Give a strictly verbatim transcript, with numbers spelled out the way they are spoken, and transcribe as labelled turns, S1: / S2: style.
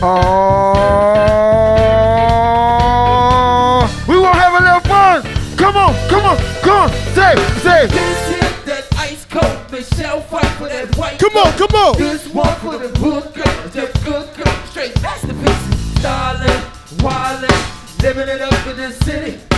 S1: Oh, we won't have a little fun. Come on, come on, come on. Say, say.
S2: This hit that ice cold, Michelle fight for that white.
S1: Come on, come on.
S2: This one for the good girls, the good girls, straight masterpieces. Starlin', wildin', living it up in the city.